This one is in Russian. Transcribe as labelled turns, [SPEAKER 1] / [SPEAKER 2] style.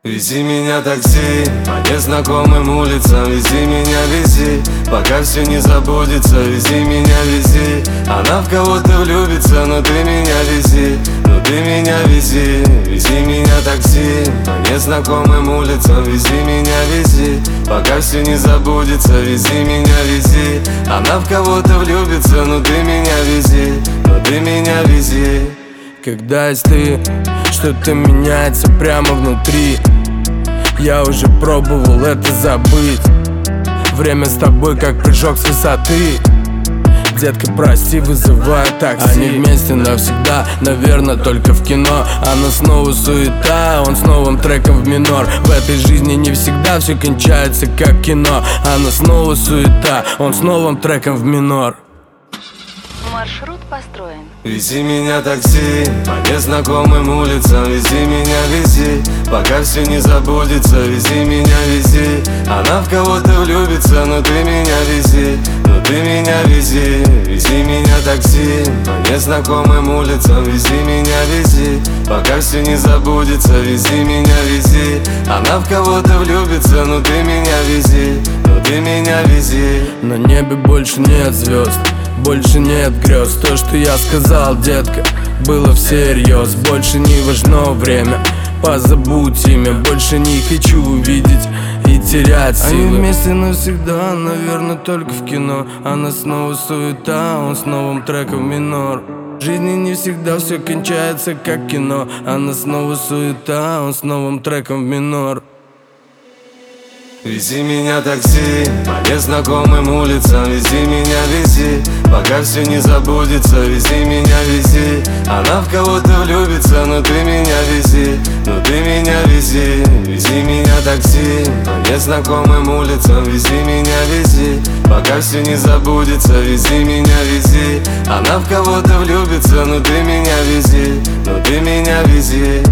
[SPEAKER 1] Вези меня такси по незнакомым улицам, вези меня, вези, пока все не забудется. Вези меня, вези, она в кого-то влюбится, но ты меня вези, но ты меня вези. Вези меня такси по незнакомым улицам, вези меня, вези, пока все не забудется. Вези меня, вези, она в кого-то влюбится, но ты меня вези, но ты меня вези.
[SPEAKER 2] Когда есть ты, что-то меняется прямо внутри. Я уже пробовал это забыть. Время с тобой как прыжок с высоты. Детка, прости, вызываю такси. Они вместе навсегда, наверное, только в кино. Она снова суета, он с новым треком в минор. В этой жизни не всегда все кончается как кино. Она снова суета, он с новым треком в минор.
[SPEAKER 3] Маршрут построен.
[SPEAKER 1] Вези меня такси по незнакомым улицам, вези меня, вези, пока все не забудется. Вези меня, вези, она в кого-то влюбится, но ты меня вези, но ты меня вези. Вези меня такси по незнакомым улицам, вези меня, вези, пока все не забудется. Вези меня, вези, она в кого-то влюбится, но ты меня вези, но ты меня вези.
[SPEAKER 2] На небе больше нет звезд, больше нет грез. То, что я сказал, детка, было всерьез. Больше не важно время, позабудь имя. Больше не хочу увидеть и терять силы. Они вместе навсегда, наверное, только в кино. Она снова суета, он с новым треком в минор. В жизни не всегда все кончается как кино. Она снова суета, он с новым треком в минор.
[SPEAKER 1] Вези меня такси по незнакомым улицам, вези меня, вези, пока все не забудется. Вези меня, вези, она в кого-то влюбится, но ты меня вези, но ты меня вези. Вези меня такси по незнакомым улицам, вези меня, вези, пока все не забудется. Вези меня, вези, она в кого-то влюбится, но ты меня вези, но ты меня вези.